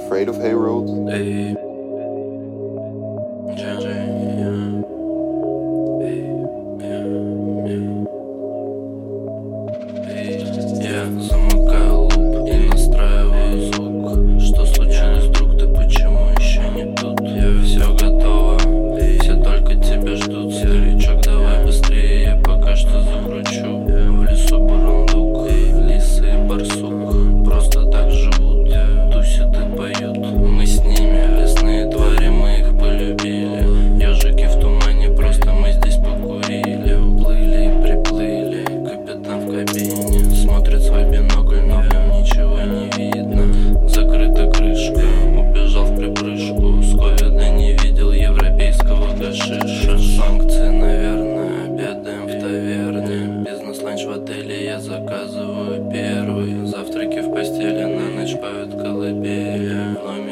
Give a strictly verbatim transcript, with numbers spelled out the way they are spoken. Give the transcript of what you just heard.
afraid of Harold? Hey. Yeah, yeah. Hey, yeah, yeah. Hey, я замыкаю луп и настраиваю звук. Что случилось, друг, ты почему еще не тут? Я все готово, все только тебя ждут. Старичок, давай быстрее, я пока что закручу. В лесу бурундук, лисы и барсук просто так живут, тусят и поют. Мы с ними лесные твари, мы их полюбили. Ежики в тумане, просто мы здесь покурили. Уплыли и приплыли, капитан в кабине смотрит свой бинокль, но в нем ничего не видно. Закрыта крышка, убежал в припрыжку. С ковида не видел европейского гашиша. Санкции, наверное, обедаем в таверне. Бизнес-ланч в отеле я заказываю первый. Завтраки в постели, на ночь поют колыбели. В номере